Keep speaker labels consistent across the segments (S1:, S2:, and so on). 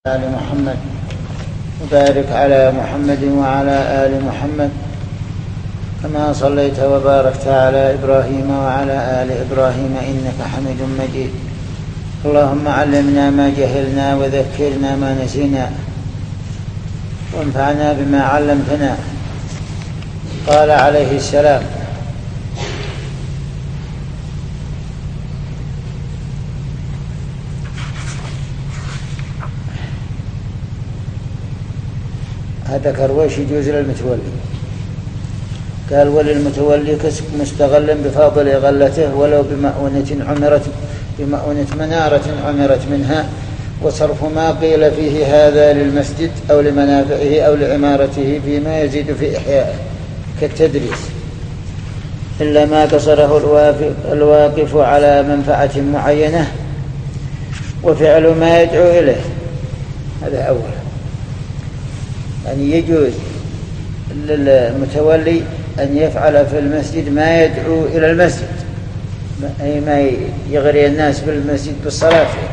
S1: آل محمد وبارك على محمد وعلى آل محمد كما صليت وباركت على إبراهيم وعلى آل إبراهيم إنك حميد مجيد. اللهم علمنا ما جهلنا وذكرنا ما نسينا وانفعنا بما علمتنا. قال عليه السلام: هذا كرويش يجوز للمتولي. قال: وللمتولي كسب مستغل بفاضل غلته ولو بمؤونة منارة عمرت منها، وصرف ما قيل فيه هذا للمسجد أو لمنافعه أو لعمارته فيما يزيد في إحيائه كالتدريس، إلا ما قصره الواقف على منفعة معينة وفعل ما يدعو إليه. هذا أول. يعني يجوز للمتولي أن يفعل في المسجد ما يدعو إلى المسجد، أي ما يغري الناس بالمسجد بالصلاة فيه.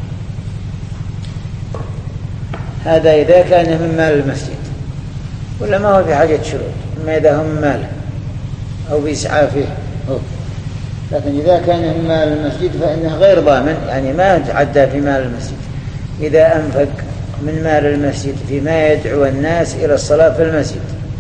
S1: هذا إذا كان من مال المسجد، ولا ما هو في حاجة شروط، ما إذا هم ماله أو بيسعى فيه. لكن إذا كان من مال المسجد فإنه غير ضامن، يعني ما يتعدى في مال المسجد. إذا أنفق من مال المسجد فيما يدعو الناس إلى الصلاة في المسجد،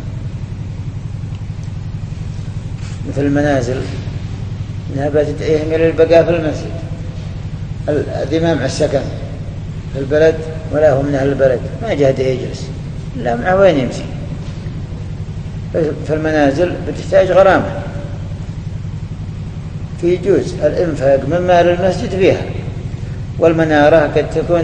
S1: مثل المنازل إنها بتدعيهم إلى البقاء في المسجد، الإمام على السكن في البلد ولا هو من أهل البلد ما جهد يجلس، لا معه وين يمشي. في المنازل بتحتاج غرامة، في جزء الإنفاق من مال المسجد فيها. والمنارة قد تكون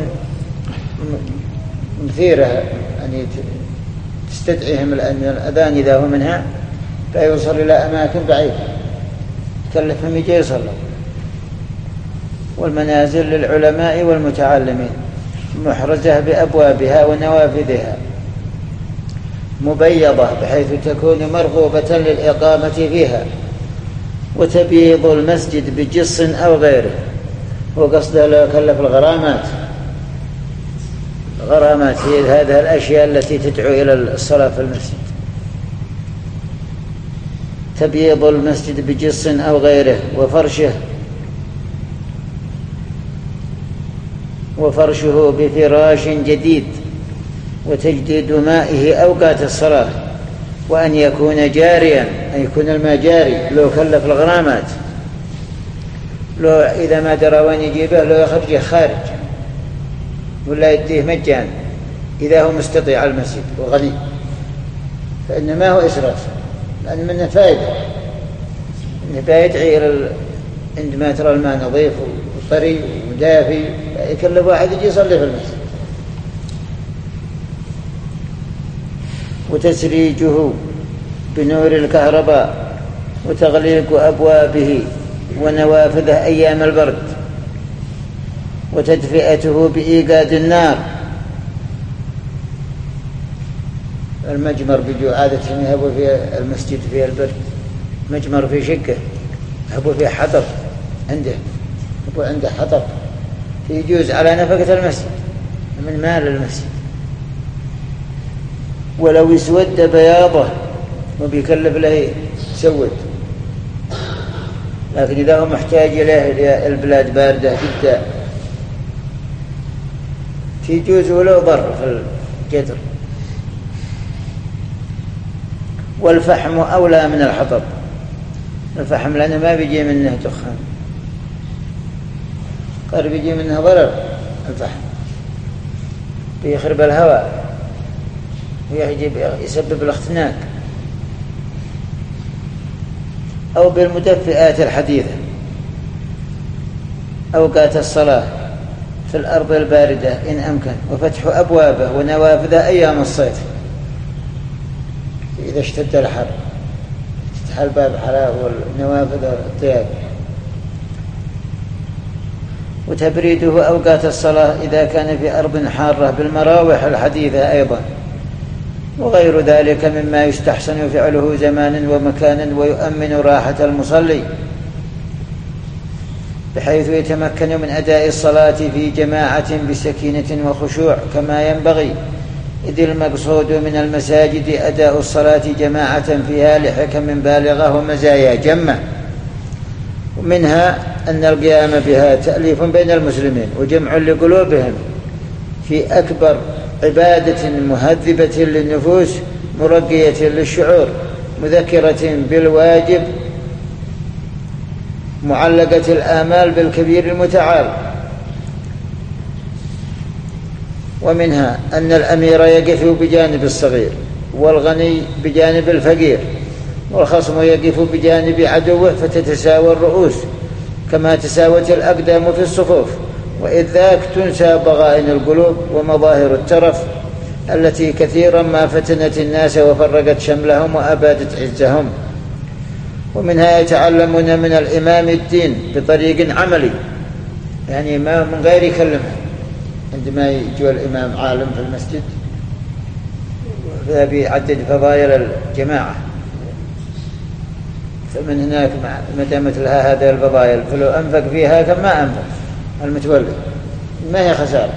S1: مثيرة، يعني تستدعيهم، لأن الأذان إذا هو منها لا يوصل إلى أماكن بعيدة تكلفهم يجي يصلوا. والمنازل للعلماء والمتعلمين محرزة بأبوابها ونوافذها مبيضة بحيث تكون مرغوبة للإقامة فيها، وتبيض المسجد بجص أو غيره. وقصده لا يكلف الغرامات هي هذه الأشياء التي تدعو إلى الصلاة في المسجد. تبيض المسجد بجص أو غيره، وفرشه بفراش جديد، وتجديد مائه أوقات الصلاة، وأن يكون جاريا، أن يكون الماء جاري. لو كلف الغرامات، لو إذا ما درى وين يجيبه لو يخرجه خارج ولا يديه مجان إذا هو مستطيع على المسجد وغني، فإنه ما هو إسراف، لأن منه فائدة. إنه يدعي إلى عندما ترى الماء نظيف وطري ودافي يكلف واحد يجي يصلي في المسجد. وتسريجه بنور الكهرباء، وتغليق أبوابه ونوافذه أيام البرد، وتدفئته بإيقاد النار. المجمر بيجوا عادة يهبوا في المسجد في البرد، مجمر في شقة يهبوا في حطب عنده حطب يجوز على نفقة المسجد من مال المسجد. ولو يسود بياضه وبيكلف له يسود، لكن إذا هو محتاج إليه البلاد باردة جدا يجوز ولو ضر في الجدر. والفحم أولى من الحطب. الفحم لأنه ما بيجي منه دخان، قد بيجي منه ضرر. الفحم بيخرب الهواء ويسبب الاختناق. أو بالمدفئات الحديثة أوقات الصلاة في الأرض الباردة إن أمكن، وفتح أبوابه ونوافذه أيام الصيف إذا اشتد الحر، تفتح الباب حلاوة والنوافذ الطياب. وتبريده أوقات الصلاة إذا كان في أرض حارة بالمراوح الحديثة أيضا، وغير ذلك مما يستحسن فعله زمانا ومكانا ويؤمن راحة المصلي. بحيث يتمكن من أداء الصلاة في جماعة بسكينة وخشوع كما ينبغي، إذ المقصود من المساجد أداء الصلاة جماعة فيها لحكم بالغة ومزايا جمة. ومنها أن القيام بها تأليف بين المسلمين وجمع لقلوبهم في أكبر عبادة مهذبة للنفوس مرقية للشعور مذكرة بالواجب معلقة الآمال بالكبير المتعال. ومنها أن الأمير يقف بجانب الصغير، والغني بجانب الفقير، والخصم يقف بجانب عدوه، فتتساوى الرؤوس كما تساوت الأقدام في الصفوف، وإذ ذاك تنسى بغائن القلوب ومظاهر الترف التي كثيرا ما فتنت الناس وفرقت شملهم وأبادت عزهم. ومنها يتعلمون من الإمام الدين بطريق عملي، يعني ما من غير يكلمه. عندما يجوا الإمام عالم في المسجد فبيعدد فضائل الجماعة، فمن هناك ما دامت لها هذه الفضائل فلو أنفق فيها كما أنفق المتولي ما هي خسارة.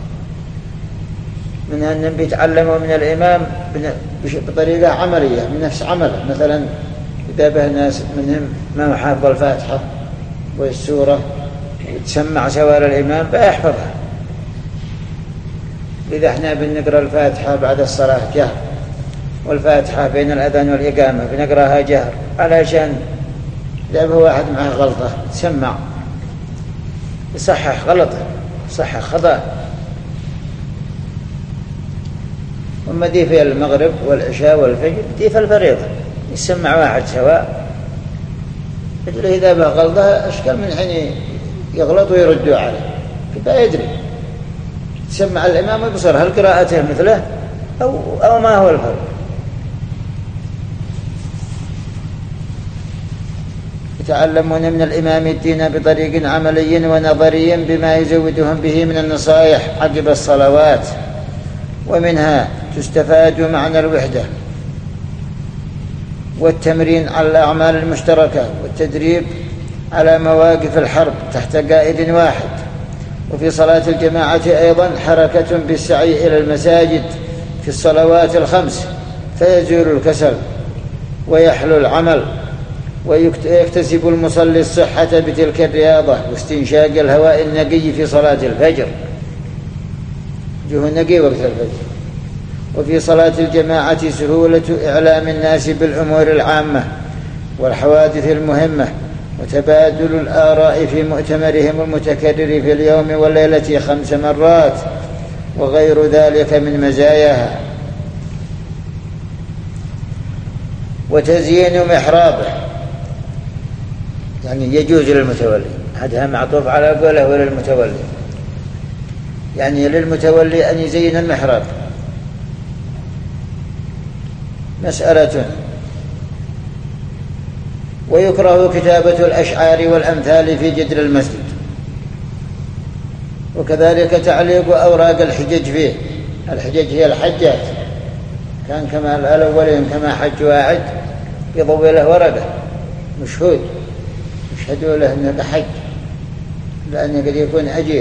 S1: من أنهم بيتعلموا من الإمام بطريقة عملية من نفس عمله. مثلا إذا به ناس منهم ما حافظ الفاتحة والسورة يتسمع سوار الإمام فيحفظها. إذا احنا بنقرأ الفاتحة بعد الصلاة جهر، والفاتحة بين الأذان والإقامة بنقرأها جهر، علشان إذا به واحد معه غلطة تسمع يصحح غلطه يصحح خطأ. وما دي في المغرب والعشاء والفجر دي في الفريضة يسمع واحد سواء، إذا به غلطة أشكال من حين يغلط ويردوا عليه كفاية يدري تسمع الإمام ويبصر هل قراءته مثله أو ما هو الفرق. يتعلمون من الإمام الدين بطريق عملي ونظري بما يزودهم به من النصائح عقب الصلوات. ومنها تستفاد معنى الوحدة والتمرين على الأعمال المشتركة والتدريب على مواقف الحرب تحت قائد واحد. وفي صلاة الجماعة أيضا حركة بالسعي إلى المساجد في الصلوات الخمس فيزول الكسل ويحلو العمل، ويكتسب المصلي الصحة بتلك الرياضة واستنشاق الهواء النقي في صلاة الفجر، جه النقي وقت الفجر. وفي صلاة الجماعة سهولة إعلام الناس بالأمور العامة والحوادث المهمة، وتبادل الآراء في مؤتمرهم المتكرر في اليوم والليلة 5 مرات وغير ذلك من مزاياها. وتزيين محرابه، يعني يجوز للمتولي، هذا معطوف على قوله وللمتولي، يعني للمتولي أن يزين المحراب. مسألة. ويكره كتابة الأشعار والأمثال في جدر المسجد، وكذلك تعليق أوراق الحجج فيه. الحجج هي الحجات، كان كما الأولين كما حج واحد يضوي له ورقة مشهود يشهدوا له أنه حج، لأنه قد يكون أجير،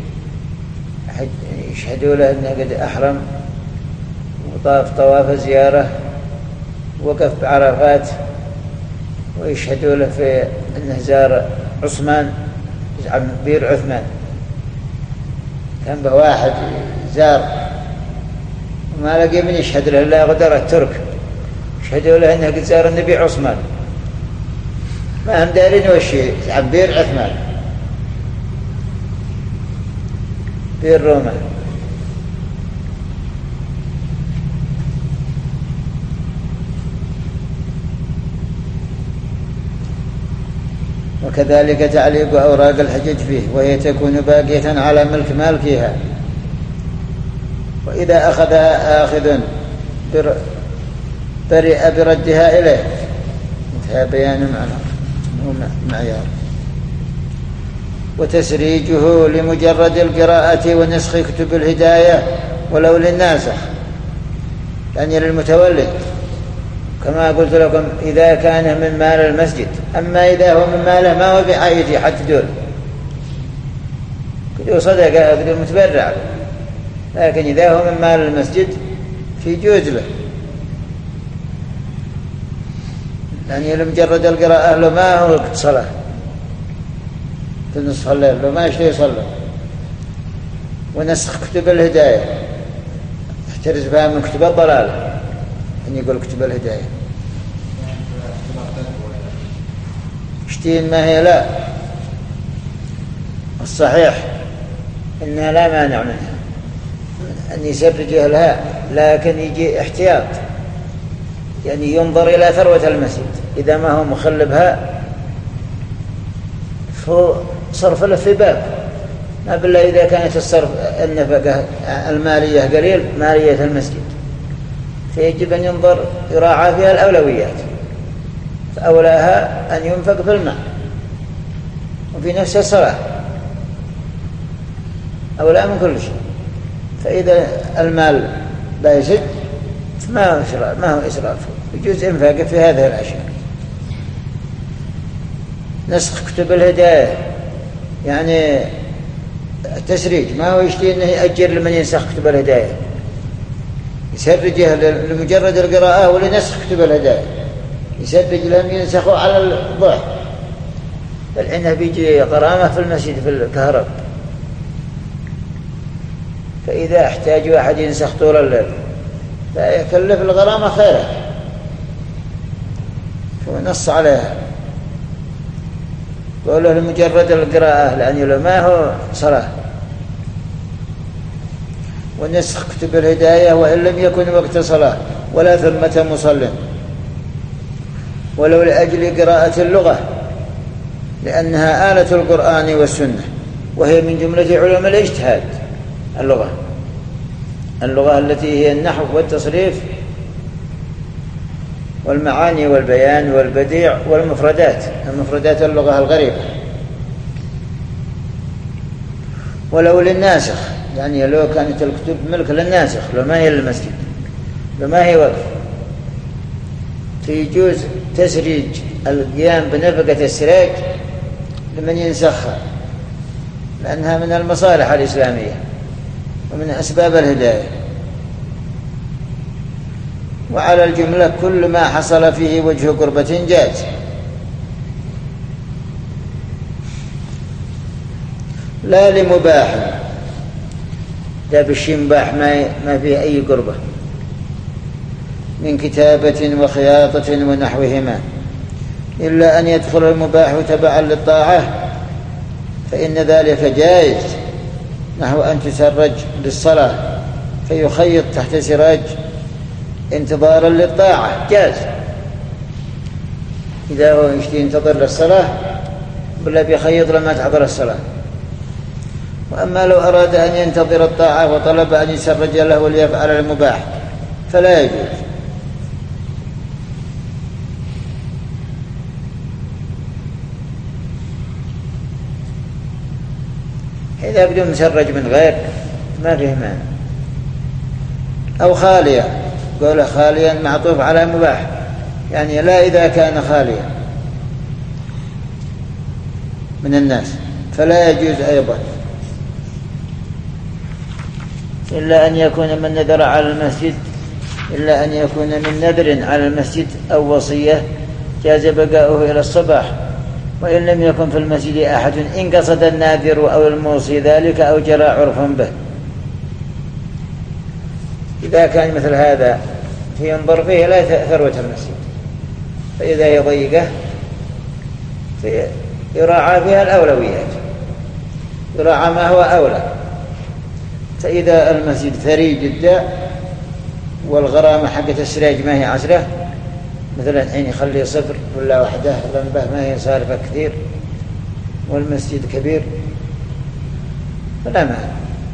S1: يشهدوا له أنه قد أحرم وطاف طواف زيارة وقف بعرفات، ويشهدوا له في أنه زار عثمان بير عثمان، كان بواحد زار وما لقي من يشهد له إلا غدر الترك، يشهدوا له أنه قد زار النبي عثمان، ما هم دارين وشي عن بير عثمان بير روما. وكذلك تعليق أوراق الحجج فيه، وهي تكون باقية على ملك مالكها، وإذا أخذها آخذ برئ بردها إليه. انتهى بيان معيار. وتسريجه لمجرد القراءة ونسخ كتب الهداية ولو للناسخ، يعني للمتولي كما قلت لكم إذا كان من مال المسجد. أما إذا هو من ماله ما هو بعائدي حتى دول بدون صدقة بدون متبرع، لكن إذا هو من مال المسجد فيجوز له، يعني لمجرد القراءة له ما هو وقت صلاة في نصف الليل لو ما يشتهي يصلي. ونسخ كتب الهداية احترز بها من كتب الضلالة، أن يقول كتب الهداية اشتين ما هي لا، الصحيح إنها لا مانع منها أن يسرج لها، لكن يجي احتياط، يعني ينظر إلى ثروة المسجد، إذا ما هو مخلبها فصرف له في باب، ما بالله إذا كانت الصرف النفقة المالية قليل مالية المسجد، فيجب أن ينظر يراعى فيها الأولويات، فأولاها أن ينفق في المال وفي نفس الصلاة أولى من كل شيء. فإذا المال لا يزد ما هو إسراف، يجوز إنفاقه في هذه الأشياء. نسخ كتب الهداية يعني التسريج، ما هو يشتي أنه يأجر لمن ينسخ كتب الهداية، يسرجه لمجرد القراءة ولنسخ كتب الهداية، يسرج لهم ينسخوا على الضعف. الحين بيجي غرامة في المسجد في الكهرب، فإذا احتاج واحد ينسخ طول الليل لا يكلف الغرامة خيرا، ونص عليها قوله لمجرد القراءة لأنه ما هو صلاة. ونسخ كتب الهداية وإن لم يكن وقت صلاة ولا ثمة مصل، ولو لأجل قراءة اللغة لأنها آلة القرآن والسنة، وهي من جملة علوم الاجتهاد. اللغة التي هي النحو والتصريف والمعاني والبيان والبديع والمفردات اللغة الغريبة. ولو للناسخ، يعني لو كانت الكتب ملك للناسخ، لو ما هي للمسجد، لو ما هي وقف، فيجوز تسريج القيام بنفقة السراج لمن ينسخها، لأنها من المصالح الإسلامية ومن أسباب الهداية. وعلى الجملة كل ما حصل فيه وجه قربة جاز، لا لمباح، لا بالشيء مباح ما فيه أي قربة من كتابة وخياطة ونحوهما، إلا أن يدخل المباح تبعا للطاعة فإن ذلك جائز، نحو أن تسرج للصلاة فيخيط تحت سراج انتظارا للطاعة جاز، إذا هو يشتي ينتظر للصلاة بلا بيخيط لما تحضر الصلاة. وأما لو أراد أن ينتظر الطاعة وطلب أن يسرج له وليفعل المباح فلا يجوز. إذا بدون مسرج من غير ما فيه مانع. أو خالية، قوله خاليا معطوف على مباح، يعني لا إذا كان خاليا من الناس فلا يجوز أيضا، إلا أن يكون من نذر على المسجد، إلا أن يكون من نذر على المسجد أو وصية جاز بقاؤه إلى الصباح، وإن لم يكن في المسجد أحد إن قصد الناذر أو الموصي ذلك أو جرى عرف به. إذا كان مثل هذا فينظر فيه لا ثروة المسجد، فإذا هي ضيقة يراعى فيها الأولويات، يراعى ما هو أولى. فإذا المسجد ثري جدا والغرامة حقة السراج ما هي 10، مثلا الحين يخلي 0 ولا 1 لنبه ما هي صارفة كثير والمسجد كبير فلا مانع.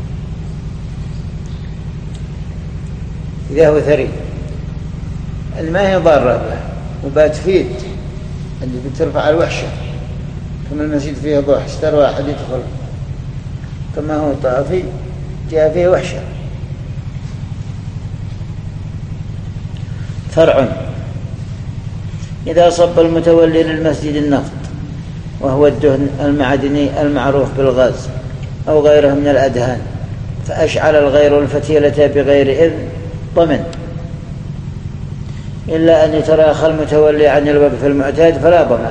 S1: إذا هو ثري ما هي ضارة به وبتفيد اللي بترفع الوحشة، كما المسجد فيه ضوح استر واحد يدخل، كما هو طافي جاء فيه وحشة. فرع: إذا صب المتولي للمسجد النفط وهو الدهن المعدني المعروف بالغاز أو غيره من الأدهان فأشعل الغير الفتيلة بغير إذن ضمن، إلا أن يتراخى المتولي عن الوقف المعتاد فلا ضمان.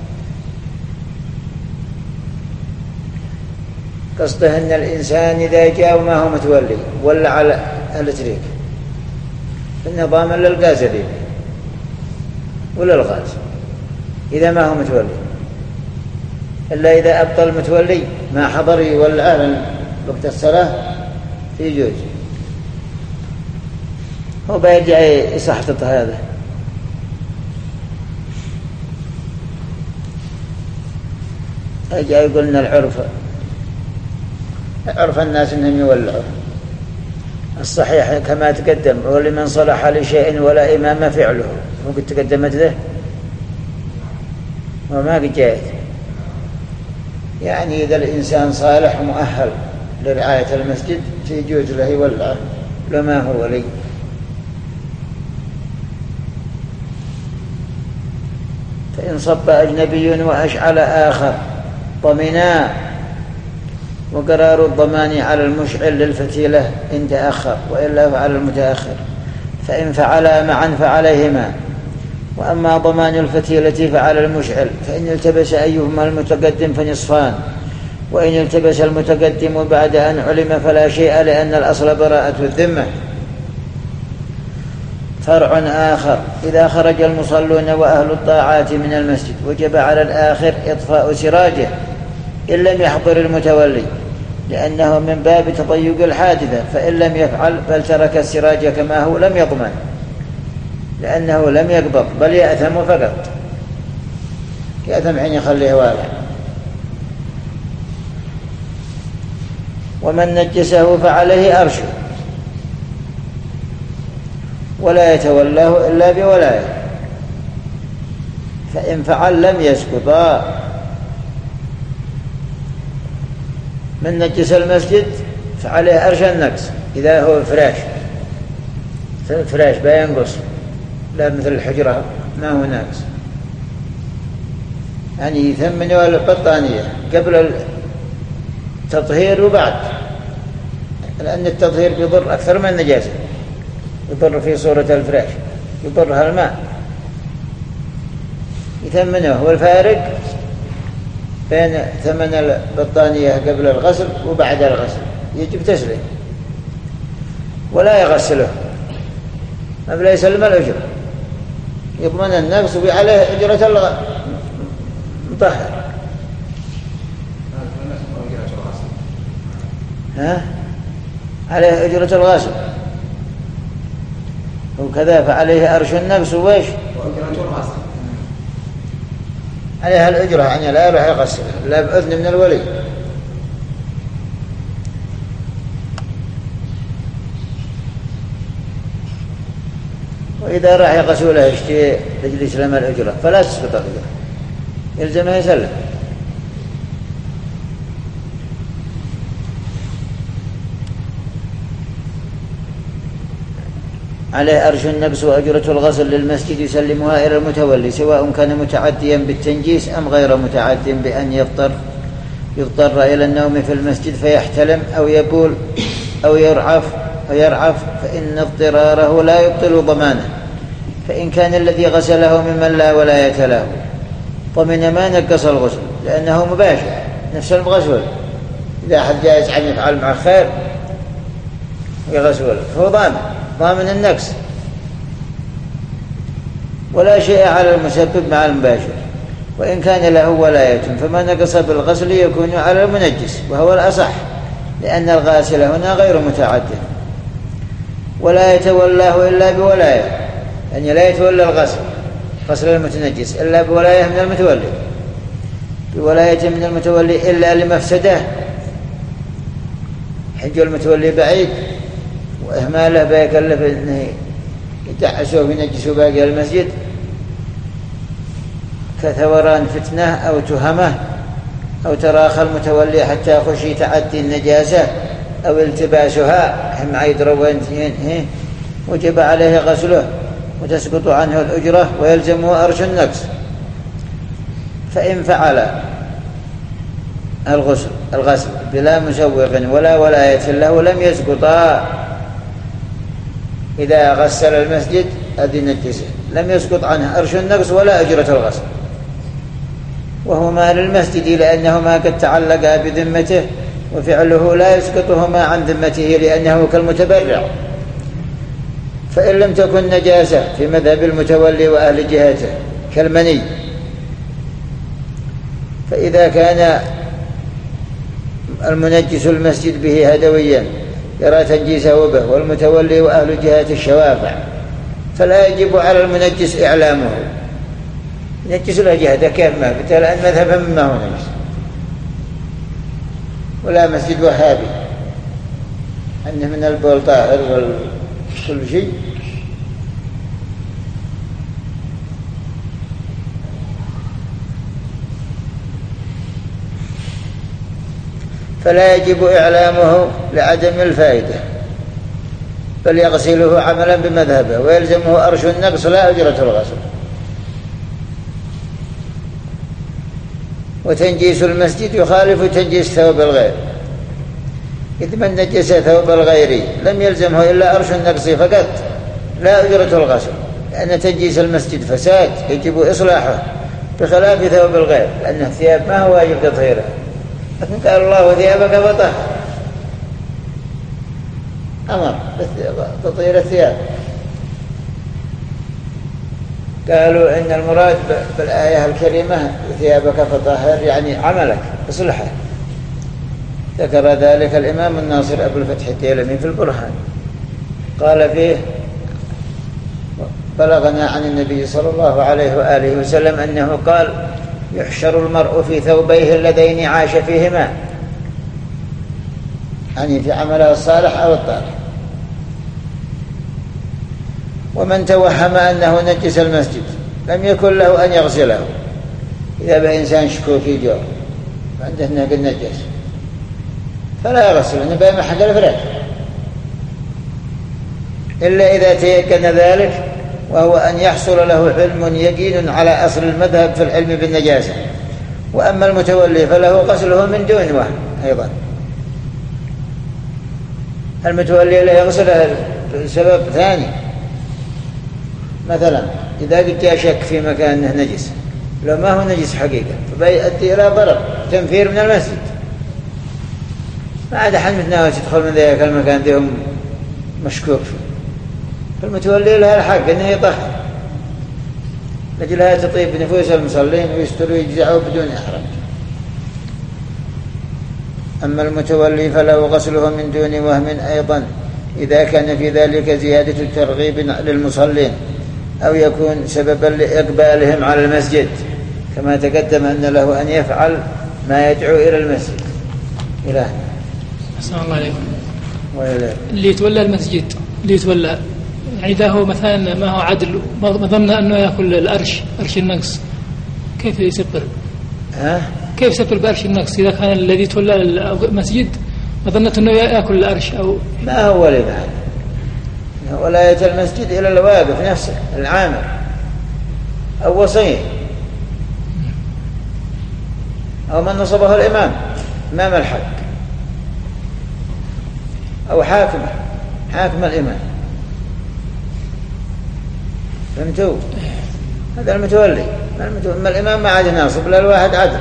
S1: قصده أن الإنسان إذا جاء وما هو متولي ولا على التريك فالنظام للغازلين ولا الغاز إذا ما هو متولي، إلا إذا أبطل المتولي ما حضر يولع وقت الصلاة في جوز هو بيرجع يصحط هذا. أجا يقولنا عرف الناس أنهم يولعوا. الصحيح كما تقدم ولمن صلح لشيء ولا إمام فعله، وقد تقدمت له وما قد جاءت. يعني إذا الإنسان صالح ومؤهل لرعاية المسجد يجوز له يولعه لما هو ولي. فإن صب أجنبي وأشعل آخر ضمنا، وقرار الضمان على المشعل للفتيلة إن تأخر، وإلا فعلى المتأخر، فإن فعلا معا فعليهما. وأما ضمان الفتيلة فعلى المشعل، فإن التبس أيهما المتقدم فنصفان، وإن التبس المتقدم بعد أن علم فلا شيء، لأن الأصل براءة الذمة. فرع آخر: إذا خرج المصلون وأهل الطاعات من المسجد وجب على الآخر إطفاء سراجه إن لم يحضر المتولي، لأنه من باب تضيق الحادثة، فإن لم يفعل بل ترك السراج كما هو لم يضمن، لأنه لم يقبض بل يأثم فقط، يأثم حين يخليه والع. ومن نجسه فعليه أرشه ولا يتولاه إلا بولاية، فإن فعل لم يسقطا. من نجس المسجد فعليه أرش النقص إذا هو فراش بينقص، لا مثل الحجرة ما هو ناقص، يعني يثمنوا البطانية قبل التطهير وبعد، لأن التطهير بيضر أكثر من النجاسة، يضر في صورة الفراش، يضرها الماء، يثمنه. والفارق بين ثمن البطانية قبل الغسل وبعد الغسل يجب تسليم ولا يغسله، لا يسلم الأجر، يضمن النفس وعليه أجرة المطهر. عليه أجرة الغاسل، وكذا فعليه أرش النفس وإيش عليها الأجرة، يعني لا يروح يغسل لا بأذن من الولي. وإذا راح يغسله يشتي لجل يسلم الأجرة فلا تسقط الأجرة، يلزمه يسلم. عليه أرش النفس وأجرة الغسل للمسجد يسلمها إلى المتولي، سواء كان متعديا بالتنجيس أم غير متعد بأن يضطر إلى النوم في المسجد فيحتلم أو يبول أو يرعف، فإن اضطراره لا يبطل ضمانه. فإن كان الذي غسله ممن لا ولاية له ضمن ما نقص الغسل، لأنه مباشر نفس المغسول. إذا أحد جائز عن يفعل مع خير يغسل فهو ضامن النقص، ولا شيء على المسبب مع المباشر. وإن كان له ولاية فما نقص بالغسل يكون على المنجس، وهو الأصح، لأن الغاسل هنا غير متعد. ولا يتولاه إلا بولاية، يعني لا يتولى غسل المتنجس إلا بولاية من المتولي، بولاية من المتولي إلا لمفسده، حج المتولي بعيد وإهماله بيكلف أنه يتعسوا وينجسوا باقي المسجد، كثوران فتنة أو تهمة، أو تراخى المتولي حتى خشي تعدي النجاسة أو التباسها هم يدروا وجب عليه غسله وتسقط عنه الأجرة ويلزمه أرش النقص. فإن فعل الغسل بلا مسوغ ولا ولاية له لم يسقطا. إذا غسل المسجد هذه نجسة لم يسقط عنه أرش النقص ولا أجرة الغسل، وهو مال المسجد لأنهما قد تعلقا بذمته، وفعله لا يسقطهما عن ذمته لأنه كالمتبرع. فإن لم تكن نجاسة في مذهب المتولي وأهل جهته كالمني، فإذا كان المنجس المسجد به هدويا يرى تنجيسه به والمتولي وأهل جهته الشوافع، فلا يجب على المنجس إعلامه. نجس له جهته كيف ما قلت، لأن مذهبا مما هو نجس، ولا مسجد وهابي أنه من البول طاهر وكل شيء. فلا يجب إعلامه لعدم الفائدة، بل يغسله عملا بمذهبه، ويلزمه أرش النقص لا أجرة الغسل. وتنجيس المسجد يخالف تنجيس ثوب الغير، إذ من نجس ثوب الغير لم يلزمه إلا أرش النقص فقط لا أجرة الغسل، لأن تنجيس المسجد فساد يجب إصلاحه، بخلاف ثوب الغير لأن الثياب ما هو واجب تطهيرها. لكن قال الله ثيابك فطهر، أمر تطهير الثياب. قالوا إن المراد بالآية الكريمة ثيابك فطهر يعني عملك اصلحه. ذكر ذلك الإمام الناصر أبو الفتح الديلمي في البرهان، قال فيه: بلغنا عن النبي صلى الله عليه وآله وسلم أنه قال: يحشر المرء في ثوبيه اللذين عاش فيهما، يعني في عمله الصالح أو الطالح. ومن توهم أنه نجس المسجد لم يكن له أن يغسله. إذا بإنسان شكوكي جو عنده نقل نجس فلا يغسل، إنه بين محل الفرق، إلا إذا تيقن ذلك، وهو أن يحصل له علم يقين على أصل المذهب في العلم بالنجاسة. وأما المتولي فله غسله من دون وهم أيضا. المتولي له يغسله لسبب ثاني، مثلا إذا قلت أشك في مكان نجس لو ما هو نجس حقيقة فبيؤدي إلى ضرر تنفير من المسجد، ما عاد أحد متناول تدخل من ذلك المكان ذيهم مشكوك فيه. فالمتولي لها الحق أنه يطهر لجلها تطيب نفوس المصلين ويستروا ويجزعوا بدون إحراج. أما المتولي فله غسله من دون وهم أيضا إذا كان في ذلك زيادة الترغيب للمصلين أو يكون سببا لإقبالهم على المسجد، كما تقدم أن له أن يفعل ما يدعو إلى المسجد. إلى
S2: السلام الله عليكم. اللي يتولى المسجد اللي يتولى يعني إذا هو مثلا ما هو عدل ظن أنه يأكل الأرش أرش النقص، كيف يسبر؟ كيف يسبر بأرش النقص إذا كان الذي يتولى المسجد ظنت أنه يأكل الأرش؟ أو
S1: ما هو ولي بعد ولاية المسجد إلى الواقف نفسه العامل أو وصيه أو من نصبه الإمام إمام الحق أو حاكم الإمام. فهمتوا؟ هذا المتولي. أما الإمام ما عاد ناصب لا الواحد عدل،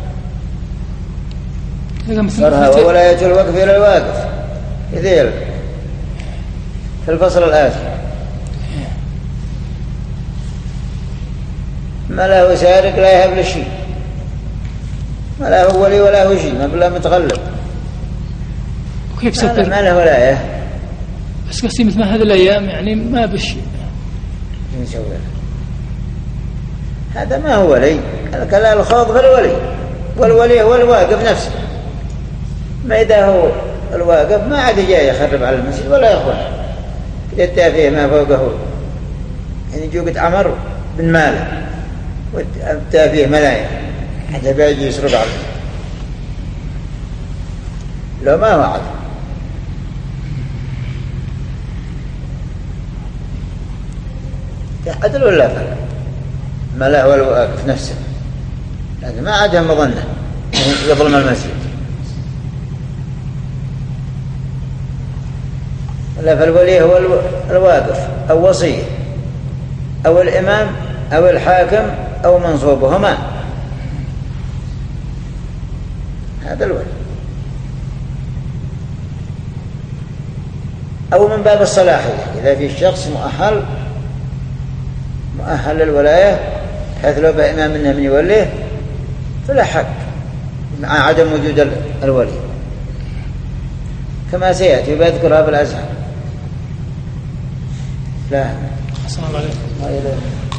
S1: صرها وولاية الوقف إلى الواقف يذيل في الفصل الآتي. ما له سارق لا يهب للشيء، ما له ولي ولا هو شيء، ما بلا متغلب.
S2: وكيف سبر؟
S1: ما له ولاية.
S2: بس قصدي مثل هذه الأيام يعني ما بشيء
S1: نسوي هذا ما هو ولي. الكلام الخاض في الولي، والولي هو الواقف نفسه. ما إذا هو الواقف ما عاد جاي يخرب على المسجد ولا يخرج يدى فيه ما فوقه، يعني جوقت عمر بن مالك ويدى فيه ملايين حتى بيجي يسرق عليه. لو ما هو عدل. عدل ولا فرق؟ ما لا هو الواقف نفسه، لأنه ما عادها مظنة يظلم المسجد. لا، فالولي هو الواقف أو وصيه أو الإمام أو الحاكم أو منصوبهما، هذا الولي. أو من باب الصلاحية، إذا في الشخص مؤهل للولاية حيث لو بإمام منه من يوليه فلا حق مع عدم وجود الولي، كما سيأتي ويذكرها بالأزهر. لا.
S2: السلام عليكم.